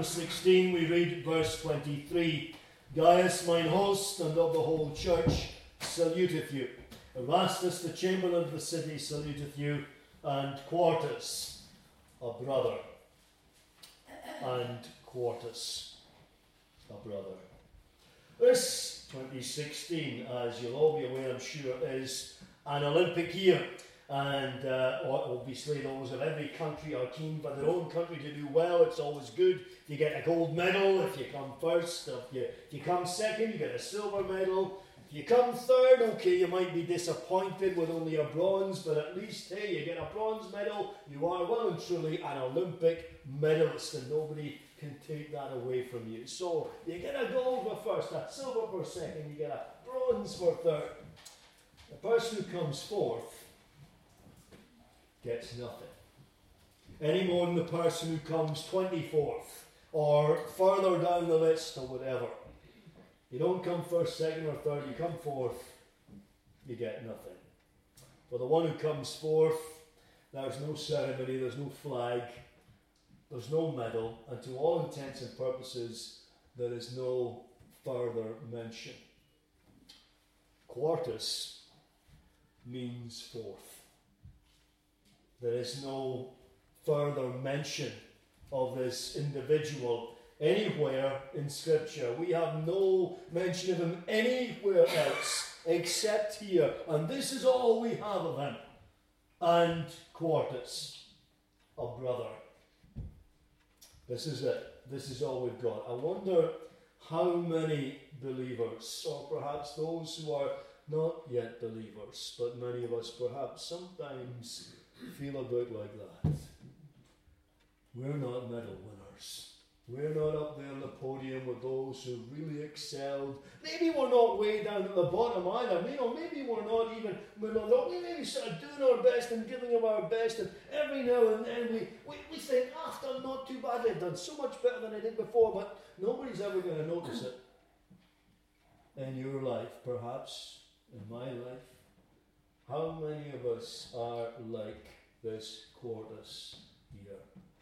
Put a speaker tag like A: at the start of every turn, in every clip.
A: 16, we read verse 23. Gaius, mine host, and of the whole church, saluteth you. Erastus, the chamberlain of the city, saluteth you, and Quartus, a brother, and Quartus, a brother. This 2016, as you'll all be aware, I'm sure, is an Olympic year. And obviously those of every country are keen for their own country to do well. It's always good if you get a gold medal, if you come first. If you come second, you get a silver medal. If you come third, okay, you might be disappointed with only a bronze, but at least, hey, you get a bronze medal. You are well and truly an Olympic medalist, and nobody can take that away from you. So you get a gold for first, a silver for second, you get a bronze for third. The person who comes fourth gets nothing. Any more than the person who comes 24th or further down the list or whatever. You don't come first, second or third, you come fourth, you get nothing. For the one who comes fourth, there's no ceremony, there's no flag, there's no medal, and to all intents and purposes, there is no further mention. Quartus means fourth. There is no further mention of this individual anywhere in Scripture. We have no mention of him anywhere else except here. And this is all we have of him. And Quartus, a brother. This is it. This is all we've got. I wonder how many believers, or perhaps those who are not yet believers, but many of us perhaps sometimes feel a bit like that. We're not medal winners. We're not up there on the podium with those who really excelled. Maybe we're not way down at the bottom either. Maybe we're not maybe sort of doing our best and giving of our best, and every now and then we think, I've done not too badly, I've done so much better than I did before, but nobody's ever going to notice it. In your life, perhaps, in my life, how many of us are like this Quartus here?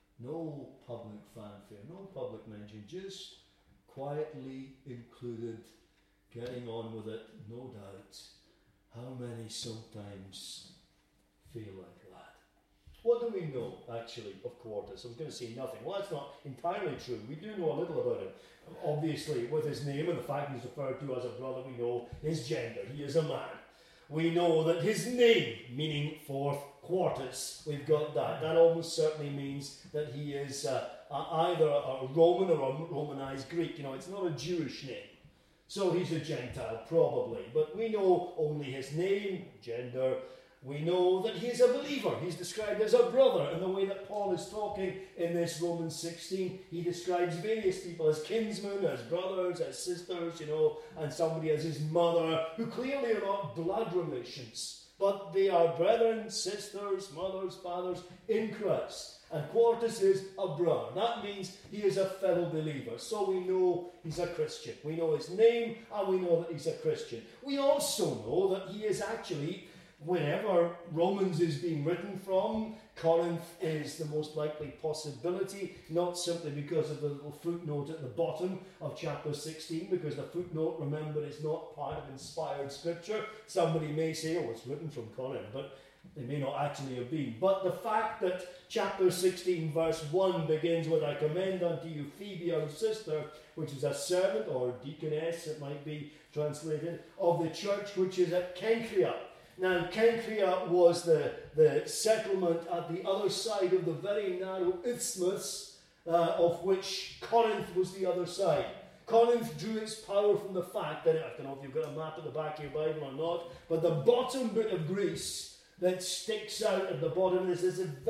A: No public fanfare, no public mention, just quietly included, getting on with it, no doubt. How many sometimes feel like that? What do we know, actually, of Quartus? I was going to say nothing. Well, that's not entirely true. We do know a little about him. Obviously, with his name and the fact he's referred to as a brother, we know his gender. He is a man. We know that his name, meaning fourth Quartus, we've got that. That almost certainly means that he is either a Roman or a Romanized Greek. It's not a Jewish name. So he's a Gentile, probably. But we know only his name, gender. We know that he is a believer. He's described as a brother. In the way that Paul is talking in this Romans 16, he describes various people as kinsmen, as brothers, as sisters, and somebody as his mother, who clearly are not blood relations, but they are brethren, sisters, mothers, fathers in Christ. And Quartus is a brother. That means he is a fellow believer. So we know he's a Christian. We know his name, and we know that he's a Christian. We also know that he is actually, whenever Romans is being written from, Corinth is the most likely possibility, not simply because of the little footnote at the bottom of chapter 16, because the footnote, remember, is not part of inspired scripture. Somebody may say, it's written from Corinth, but they may not actually have been. But the fact that chapter 16 verse 1 begins with, I commend unto you Phoebe, our sister, which is a servant, or deaconess, it might be translated, of the church which is at Cenchrea. Now, Cenchrea was the settlement at the other side of the very narrow isthmus, of which Corinth was the other side. Corinth drew its power from the fact that, I don't know if you've got a map at the back of your Bible or not, but the bottom bit of Greece that sticks out at the bottom is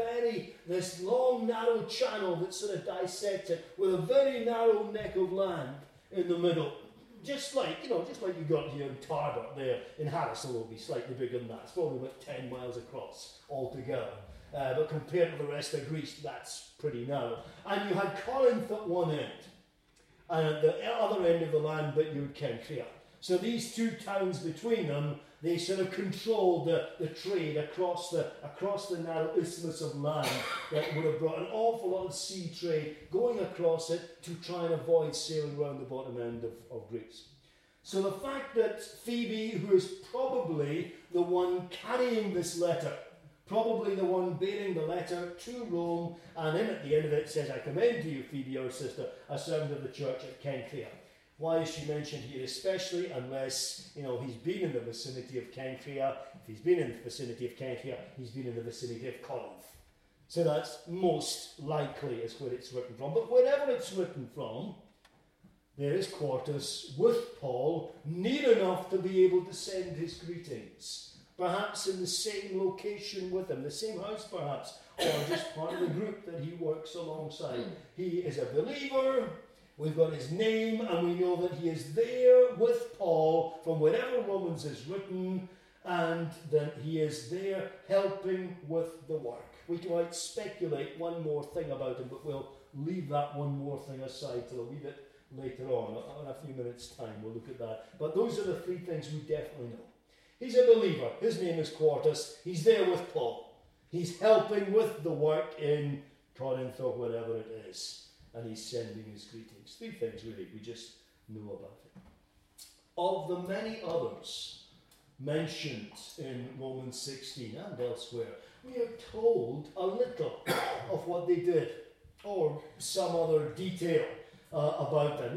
A: this long, narrow channel that sort of dissects it with a very narrow neck of land in the middle. Just like you got here in Tarbert there in Harris, although it'll be slightly bigger than that. It's probably about 10 miles across altogether. But compared to the rest of Greece, that's pretty narrow. And you had Corinth at one end. And at the other end of the land, but you had Cenchrea. So these two towns between them, they sort of controlled the trade across the narrow isthmus of land that would have brought an awful lot of sea trade going across it to try and avoid sailing around the bottom end of Greece. So the fact that Phoebe, who is probably the one carrying this letter, probably the one bearing the letter to Rome, and in at the end of it says, I commend to you, Phoebe, our sister, a servant of the church at Cenchrea. Why is she mentioned here especially? Unless, he's been in the vicinity of Cenchrea. If he's been in the vicinity of Cenchrea, he's been in the vicinity of Corinth. So that's most likely is where it's written from. But wherever it's written from, there is Quartus with Paul, near enough to be able to send his greetings. Perhaps in the same location with him, the same house perhaps, or just part of the group that he works alongside. He is a believer. We've got his name, and we know that he is there with Paul from wherever Romans is written, and that he is there helping with the work. We might speculate one more thing about him, but we'll leave that one more thing aside till a wee bit later on. In a few minutes' time, we'll look at that. But those are the three things we definitely know. He's a believer. His name is Quartus. He's there with Paul. He's helping with the work in Corinth or whatever it is. And he's sending his greetings. Three things really we just know about him. Of the many others mentioned in Romans 16 and elsewhere, we are told a little of what they did, or some other detail about them.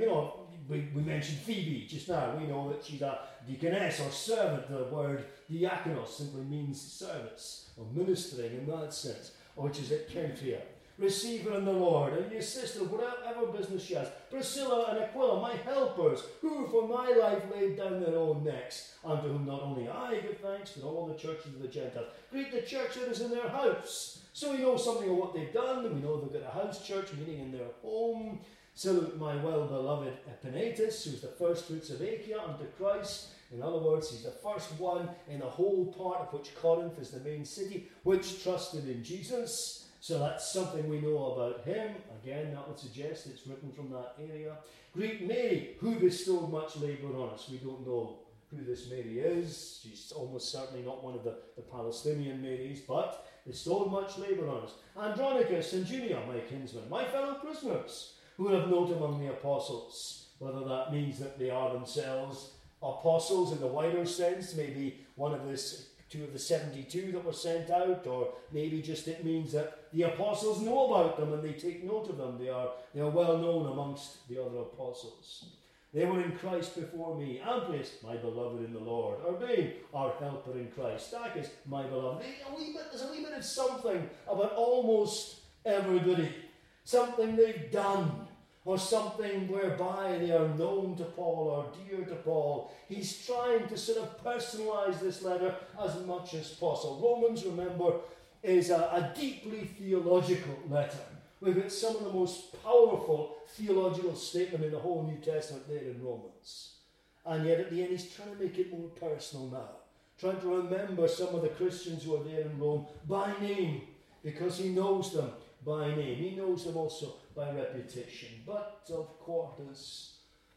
A: We mentioned Phoebe just now. We know that she's a deaconess or servant. The word diakonos simply means service or ministering in that sense, which is at Cenchrea. Receive her in the Lord, and your sister, whatever business she has, Priscilla and Aquila, my helpers, who for my life laid down their own necks, unto whom not only I give thanks, but all the churches of the Gentiles. Greet the church that is in their house. So we know something of what they've done, and we know they've got a house church meeting in their home. Salute my well-beloved Epaenetus, who's the first fruits of Achaia unto Christ. In other words, he's the first one in the whole part of which Corinth is the main city, which trusted in Jesus. So that's something we know about him. Again, that would suggest it's written from that area. Greet Mary, who bestowed much labour on us. We don't know who this Mary is. She's almost certainly not one of the Palestinian Marys, but bestowed much labour on us. Andronicus and Junia, my kinsmen, my fellow prisoners, who have note among the apostles. Whether that means that they are themselves apostles in the wider sense, maybe one of this 2 of the 72 that were sent out, or maybe just it means that the apostles know about them and they take note of them. They are well known amongst the other apostles. They were in Christ before me. Amplius, my beloved in the Lord. Urbane, our helper in Christ. Stachys, my beloved. There's a wee bit of something about almost everybody. Something they've done, or something whereby they are known to Paul or dear to Paul. He's trying to sort of personalize this letter as much as possible. Romans, remember, is a deeply theological letter. We've got some of the most powerful theological statement in the whole New Testament there in Romans. And yet at the end he's trying to make it more personal now. Trying to remember some of the Christians who are there in Rome by name, because he knows them by name. He knows them also by reputation. But of Quartus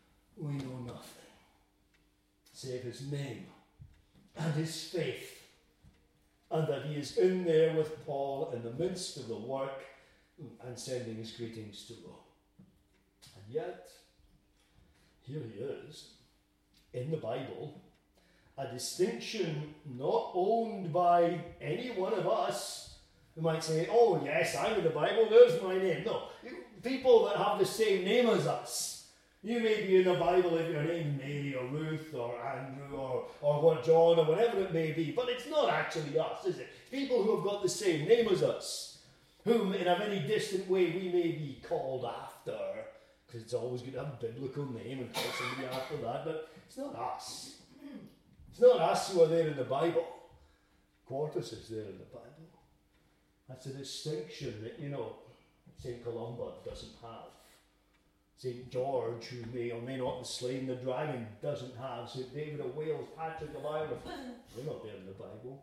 A: we know nothing, save his name and his faith, and that he is in there with Paul in the midst of the work and sending his greetings to Rome. And yet, here he is, in the Bible, a distinction not owned by any one of us. You might say, oh yes, I'm in the Bible, there's my name. No, people that have the same name as us. You may be in the Bible if your name's Mary or Ruth or Andrew or what, John or whatever it may be, but it's not actually us, is it? People who have got the same name as us, whom in a very distant way we may be called after, because it's always good to have a biblical name and call somebody after that, but it's not us. It's not us who are there in the Bible. Quartus is there in the Bible. That's a distinction that, St. Columba doesn't have. St. George, who may or may not have slain the dragon, doesn't have. St. David of Wales, Patrick of Ireland, they're not there in the Bible.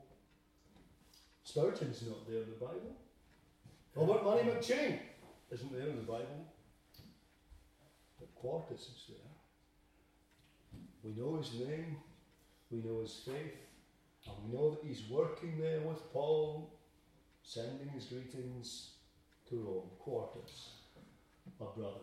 A: Spurgeon's not there in the Bible. Robert Murray McCheyne isn't there in the Bible. But Quartus is there. We know his name, we know his faith, and we know that he's working there with Paul, sending his greetings to Rome. Quartus, a brother.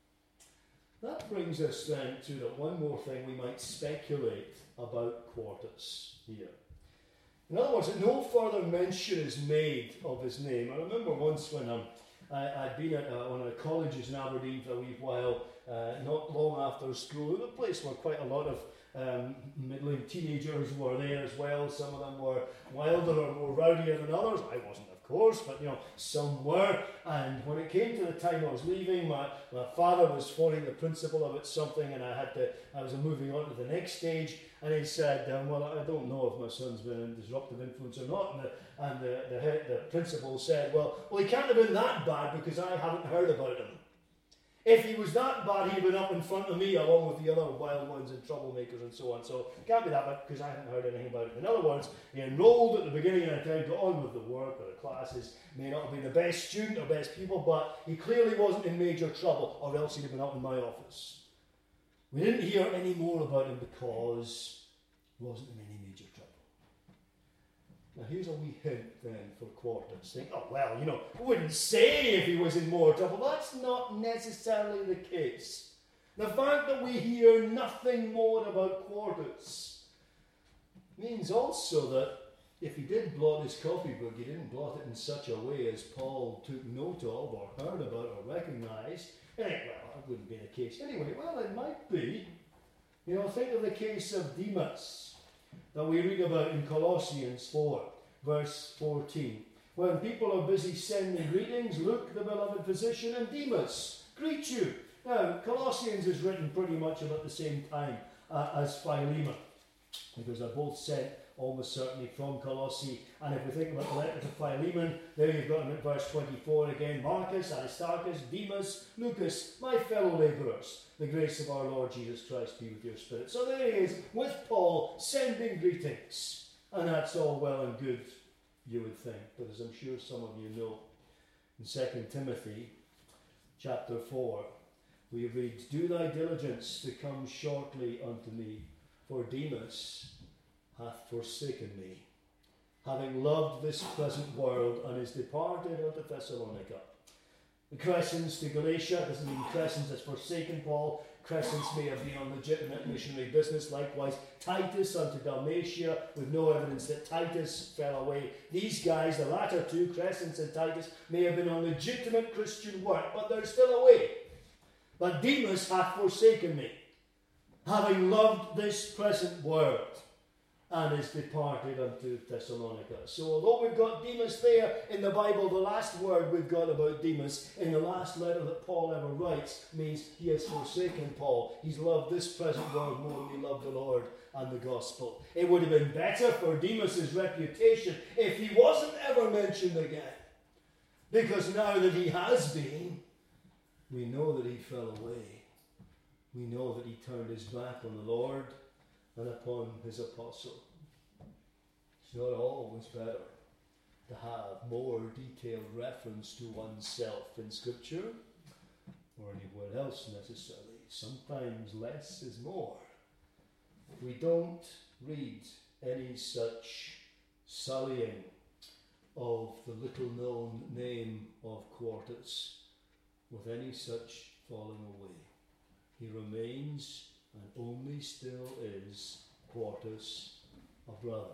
A: That brings us then to the one more thing we might speculate about Quartus here. In other words, no further mention is made of his name. I remember once when I'd been at one of the colleges in Aberdeen for a wee while, not long after school, a place where quite a lot of middling teenagers were there as well. Some of them were wilder or more rowdier than others. I wasn't, of course, but some were. And when it came to the time I was leaving, my father was phoning the principal about something, and I was moving on to the next stage. And he said, well, I don't know if my son's been a disruptive influence or not. And the principal said, well, he can't have been that bad because I haven't heard about him. If he was that bad, he'd been up in front of me along with the other wild ones and troublemakers and so on. So it can't be that bad because I haven't heard anything about it. In other words, he enrolled at the beginning of the time, got on with the work or the classes, may not have been the best student or best pupil, but he clearly wasn't in major trouble, or else he'd have been up in my office. We didn't hear any more about him because he wasn't in any major trouble. Now here's a wee hint then for Quartus. Think, we wouldn't say if he was in more trouble. That's not necessarily the case. The fact that we hear nothing more about Quartus means also that if he did blot his copybook, he didn't blot it in such a way as Paul took note of or heard about or recognised. That wouldn't be the case. Anyway, it might be. Think of the case of Demas that we read about in Colossians 4, verse 14. When people are busy sending greetings, Luke, the beloved physician, and Demas greet you. Now, Colossians is written pretty much about the same time as Philemon, because they're both sent almost certainly from Colossae. And if we think about the letter to Philemon, there you've got him at verse 24 again. Marcus, Aristarchus, Demas, Lucas, my fellow labourers, the grace of our Lord Jesus Christ be with your spirit. So there he is with Paul sending greetings. And that's all well and good, you would think. But as I'm sure some of you know, in 2 Timothy chapter 4, we read, do thy diligence to come shortly unto me, for Demas hath forsaken me, having loved this present world, and is departed unto Thessalonica. The Crescens to Galatia, doesn't mean Crescens has forsaken Paul. Crescens may have been on legitimate missionary business. Likewise, Titus unto Dalmatia, with no evidence that Titus fell away. These guys, the latter two, Crescens and Titus, may have been on legitimate Christian work, but they're still away. But Demas hath forsaken me, having loved this present world, and is departed unto Thessalonica. So although we've got Demas there in the Bible, the last word we've got about Demas in the last letter that Paul ever writes means he has forsaken Paul. He's loved this present world more than he loved the Lord and the gospel. It would have been better for Demas's reputation if he wasn't ever mentioned again. Because now that he has been, we know that he fell away. We know that he turned his back on the Lord and upon his apostle. It's not always better to have more detailed reference to oneself in Scripture or anywhere else necessarily. Sometimes less is more. We don't read any such sullying of the little known name of Quartus with any such falling away. He remains and only still is Quartus, a brother.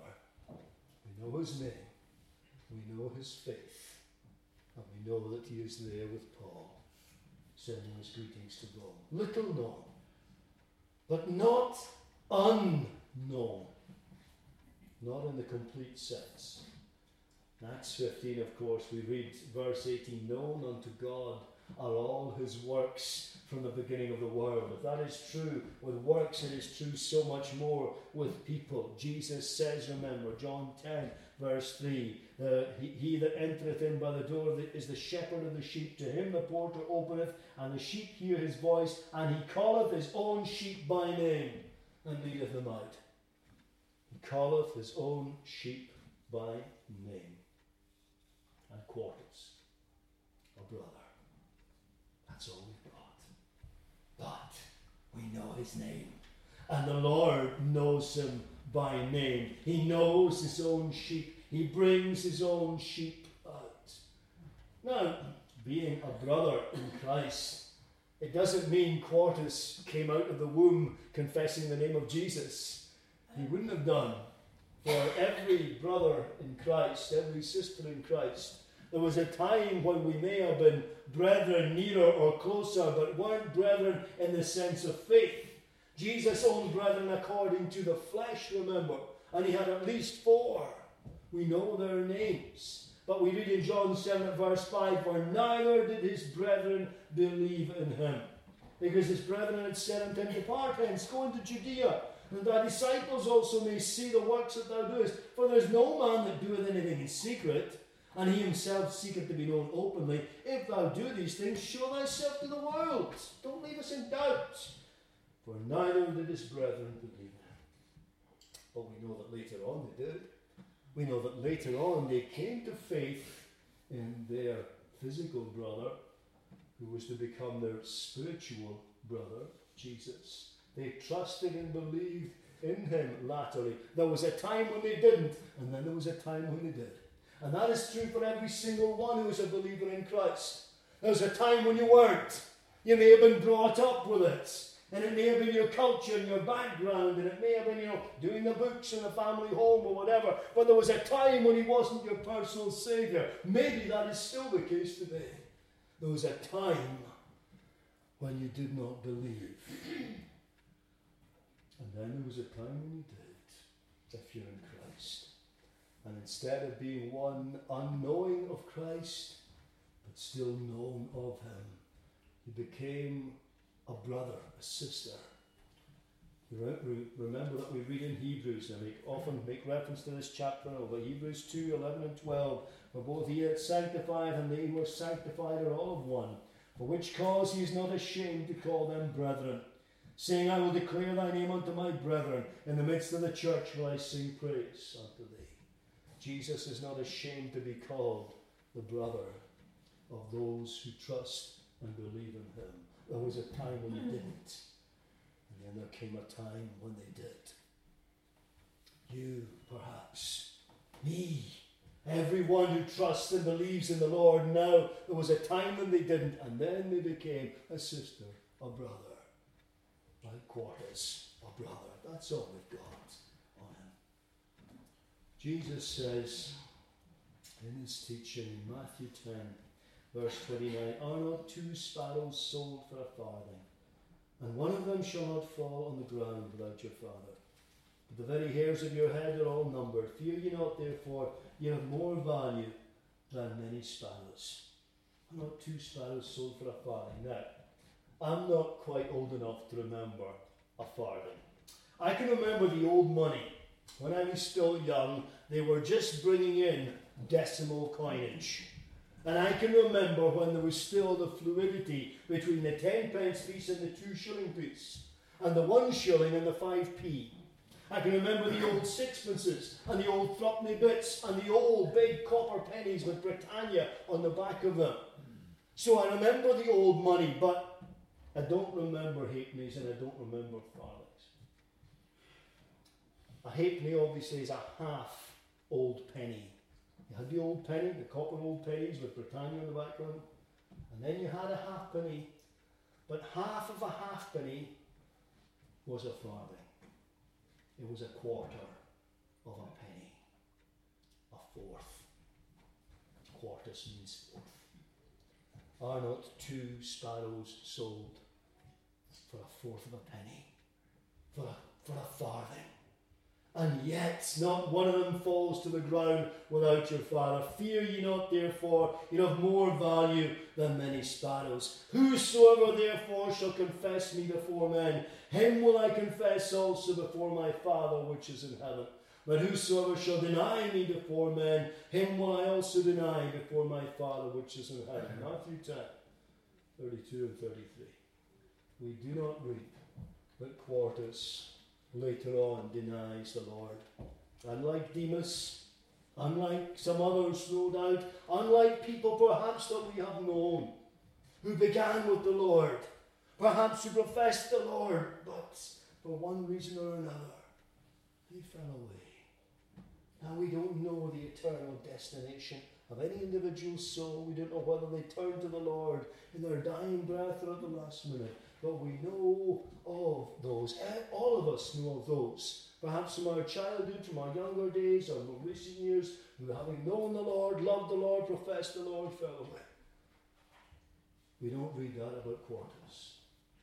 A: We know his name, we know his faith, and we know that he is there with Paul, sending his greetings to Rome. Little known, but not unknown, not in the complete sense. In Acts 15, of course, we read verse 18, known unto God are all his works from the beginning of the world. If that is true with works, it is true so much more with people. Jesus says, remember, John 10, verse 3, he that entereth in by the door is the shepherd of the sheep. To him the porter openeth, and the sheep hear his voice, and he calleth his own sheep by name, and leadeth them out. He calleth his own sheep by name. And Quartus, a brother. That's all we've got. But we know his name. And the Lord knows him by name. He knows his own sheep. He brings his own sheep out. Now, being a brother in Christ, it doesn't mean Quartus came out of the womb confessing the name of Jesus. He wouldn't have done. For every brother in Christ, every sister in Christ, there was a time when we may have been brethren nearer or closer, but weren't brethren in the sense of faith. Jesus owned brethren according to the flesh, remember, and he had at least 4. We know their names. But we read in John 7 at verse 5, for neither did his brethren believe in him, because his brethren had said unto him, depart hence, go into Judea, and thy disciples also may see the works that thou doest. For there is no man that doeth anything in secret, and he himself seeketh to be known openly. If thou do these things, show thyself to the world. Don't leave us in doubt. For neither did his brethren believe him. But we know that later on they did. We know that later on they came to faith in their physical brother, who was to become their spiritual brother, Jesus. They trusted and believed in him latterly. There was a time when they didn't, and then there was a time when they did. And that is true for every single one who is a believer in Christ. There was a time when you weren't. You may have been brought up with it. And it may have been your culture and your background, and it may have been, doing the books in the family home or whatever. But there was a time when he wasn't your personal saviour. Maybe that is still the case today. There was a time when you did not believe. And then there was a time when you did, if you're in Christ. And instead of being one unknowing of Christ, but still known of him, you became a brother, a sister. Remember that we read in Hebrews, and we often make reference to this chapter over Hebrews 2, 11 and 12, for both he that sanctified and they who are sanctified are all of one, for which cause he is not ashamed to call them brethren, saying, I will declare thy name unto my brethren, in the midst of the church will I sing praise unto thee. Jesus is not ashamed to be called the brother of those who trust and believe in him. There was a time when you didn't, and then there came a time when they did. You, perhaps, me, everyone who trusts and believes in the Lord now, there was a time when they didn't, and then they became a sister, a brother. Like Quartus, a brother. That's all we've got on him. Jesus says in his teaching in Matthew 10, verse 29, are not 2 sparrows sold for a farthing, and one of them shall not fall on the ground without your Father? But the very hairs of your head are all numbered. Fear ye not, therefore, ye have more value than many sparrows. Are not 2 sparrows sold for a farthing? Now, I'm not quite old enough to remember a farthing. I can remember the old money. When I was still young, they were just bringing in decimal coinage. And I can remember when there was still the fluidity between the 10-pence piece and the 2 shilling piece, and the 1 shilling and the 5p. I can remember the old sixpences and the old threepenny bits and the old big copper pennies with Britannia on the back of them. So I remember the old money, but I don't remember halfpennies and I don't remember farthings. A halfpenny obviously is a half old penny. You had the old penny, the copper old pennies with Britannia on the back of them, and then you had a halfpenny, but half of a halfpenny was a farthing. It was a quarter of a penny, a fourth. Quartus means fourth. Are not 2 sparrows sold for a fourth of a penny, for a farthing? And yet not one of them falls to the ground without your Father. Fear ye not, therefore, you have more value than many sparrows. Whosoever therefore shall confess me before men, him will I confess also before my Father which is in heaven. But whosoever shall deny me before men, him will I also deny before my Father which is in heaven. Matthew 10, 32 and 33. We do not read that Quartus later on denies the Lord. Unlike Demas, unlike some others no doubt, unlike people perhaps that we have known, who began with the Lord, perhaps who professed the Lord, but for one reason or another, they fell away. Now we don't know the eternal destination of any individual soul. We don't know whether they turn to the Lord in their dying breath or at the last minute. But we know of those. All of us know of those. Perhaps from our childhood, from our younger days, or more recent years, who having known the Lord, loved the Lord, professed the Lord, fell away. We don't read that about Quartus.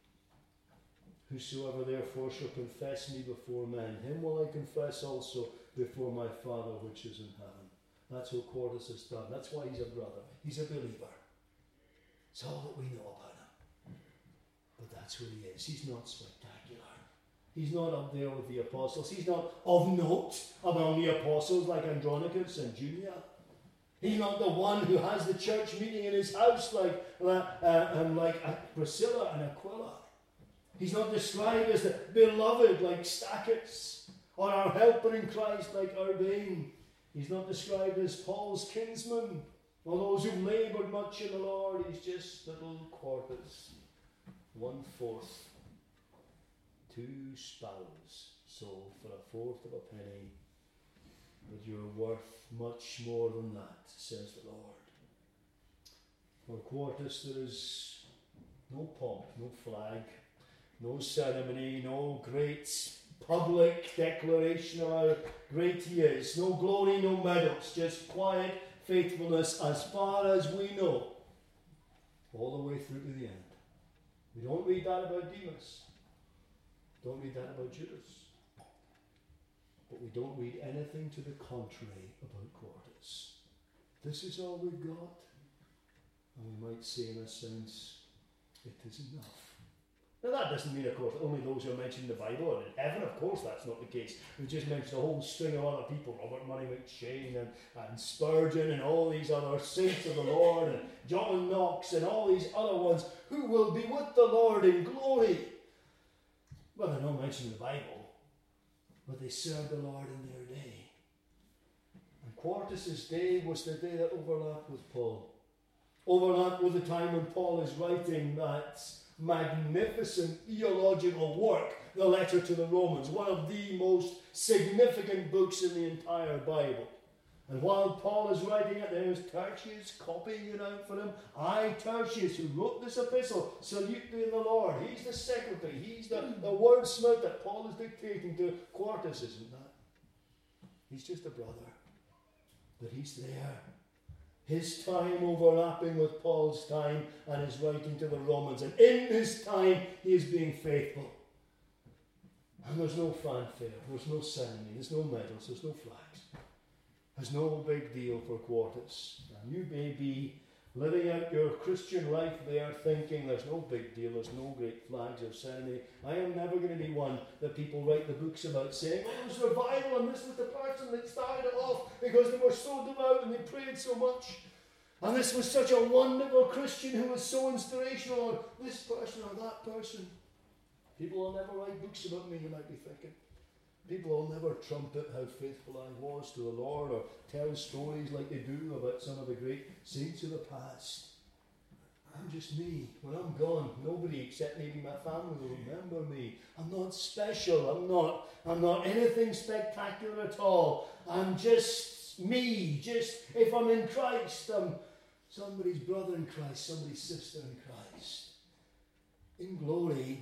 A: Whosoever therefore shall confess me before men, him will I confess also before my Father which is in heaven. That's what Quartus has done. That's why he's a brother. He's a believer. It's all that we know about him. But that's who he is. He's not spectacular. He's not up there with the apostles. He's not of note among the apostles like Andronicus and Junia. He's not the one who has the church meeting in his house like Priscilla and Aquila. He's not described as the beloved like Stachys, or our helper in Christ like Urbain. He's not described as Paul's kinsman, or those who've laboured much in the Lord. He's just little Quartus, 1/4, 2 spouts sold for 1/4 of a penny. But you're worth much more than that, says the Lord. For Quartus there is no pomp, no flag, no ceremony, no great public declaration of how great he is. No glory, no medals, just quiet faithfulness as far as we know, all the way through to the end. We don't read that about Demas. Don't read that about Judas. But we don't read anything to the contrary about Quartus. This is all we've got. And we might say in a sense, it is enough. Now that doesn't mean, of course, only those who are mentioned in the Bible are in heaven. Of course that's not the case. We just mentioned a whole string of other people, Robert Murray McCheyne and Spurgeon and all these other saints of the Lord and John Knox and all these other ones who will be with the Lord in glory. Well, they're not mentioned in the Bible, but they served the Lord in their day. And Quartus' day was the day that overlapped with Paul. Overlapped with the time when Paul is writing that magnificent theological work, the letter to the Romans, one of the most significant books in the entire Bible. And while Paul is writing it, there's Tertius copying it out for him. I, Tertius, who wrote this epistle, salute thee in the Lord. He's the secretary. He's the wordsmith that Paul is dictating to. Quartus isn't that. He's just a brother. But he's there. His time overlapping with Paul's time and his writing to the Romans. And in his time, he is being faithful. And there's no fanfare. There's no ceremony. There's no medals. There's no flags. There's no big deal for Quartus. And you may be living out your Christian life there thinking there's no big deal, there's no great flags or ceremony. I am never going to be one that people write the books about saying, oh, it was revival and this was the person that started it off because they were so devout and they prayed so much. And this was such a wonderful Christian who was so inspirational, or this person or that person. People will never write books about me, you might be thinking. People will never trumpet how faithful I was to the Lord or tell stories like they do about some of the great saints of the past. I'm just me. When I'm gone, nobody except maybe my family will remember me. I'm not special. I'm not anything spectacular at all. I'm just me. Just if I'm in Christ, I'm somebody's brother in Christ, somebody's sister in Christ. In glory,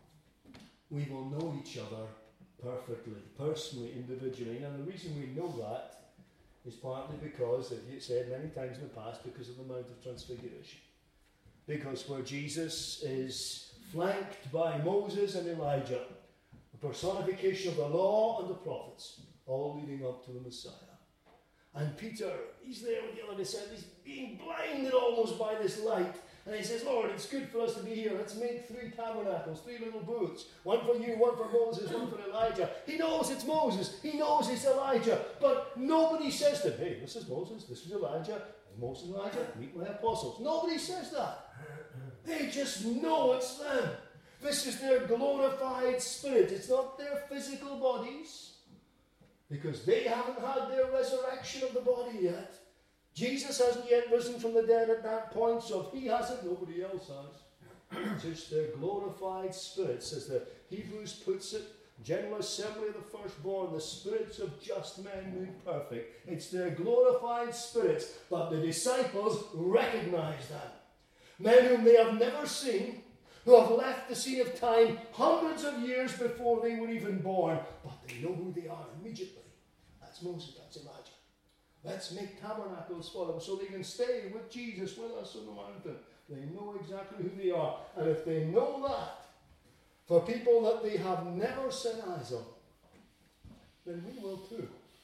A: we will know each other perfectly, personally, individually. Now the reason we know that is partly because, as you said many times in the past, because of the Mount of Transfiguration. Because where Jesus is flanked by Moses and Elijah, the personification of the law and the prophets, all leading up to the Messiah. And Peter, he's there with the other disciples, he's being blinded almost by this light. And he says, Lord, it's good for us to be here. Let's make 3 tabernacles, 3 little booths. One for you, one for Moses, one for Elijah. He knows it's Moses. He knows it's Elijah. But nobody says to him, hey, this is Moses, this is Elijah. Moses and Elijah, meet my apostles. Nobody says that. They just know it's them. This is their glorified spirit. It's not their physical bodies. Because they haven't had their resurrection of the body yet. Jesus hasn't yet risen from the dead at that point, so if he hasn't, nobody else has. Just their glorified spirits, as the Hebrews puts it, General assembly of the firstborn, the spirits of just men made perfect. It's their glorified spirits, but the disciples recognize that. Men whom they have never seen, who have left the scene of time hundreds of years before they were even born, but they know who they are immediately. That's Moses, that's Elijah. Let's make tabernacles for them so they can stay with Jesus with us on the mountain. They know exactly who they are. And if they know that, for people that they have never set eyes on, then we will too.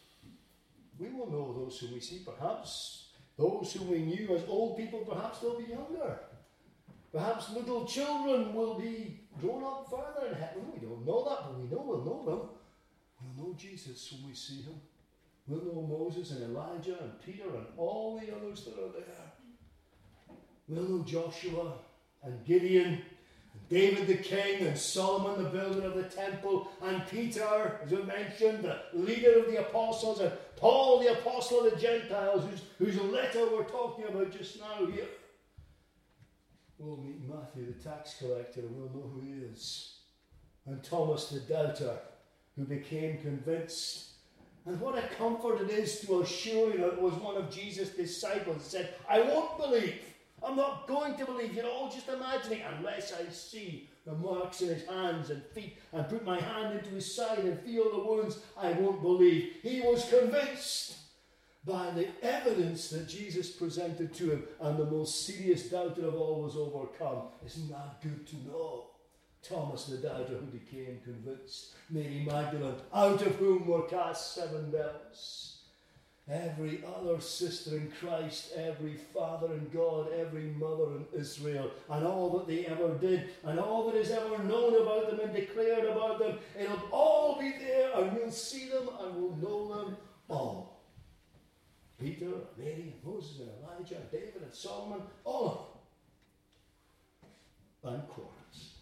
A: We will know those whom we see. Perhaps those whom we knew as old people, perhaps they'll be younger. Perhaps little children will be grown up further in heaven. We don't know that, but we know we'll know them. We'll know Jesus when we see him. We'll know Moses and Elijah and Peter and all the others that are there. We'll know Joshua and Gideon and David the king and Solomon the builder of the temple and Peter, as we mentioned, the leader of the apostles, and Paul the apostle of the Gentiles, whose letter we're talking about just now here. We'll meet Matthew the tax collector and we'll know who he is. And Thomas the doubter, who became convinced. And what a comfort it is to assure you that it was one of Jesus' disciples who said, I won't believe. I'm not going to believe. You're all just imagining unless I see the marks in his hands and feet and put my hand into his side and feel the wounds. I won't believe. He was convinced by the evidence that Jesus presented to him, and the most serious doubter of all was overcome. Isn't that good to know? Thomas the doubter who became convinced. Mary Magdalene, out of whom were cast 7 devils. Every other sister in Christ, every father in God, every mother in Israel, and all that they ever did, and all that is ever known about them and declared about them, it'll all be there, and we'll see them and we'll know them all. Peter, and Mary, and Moses, and Elijah, and David, and Solomon, all of them. And Chorus.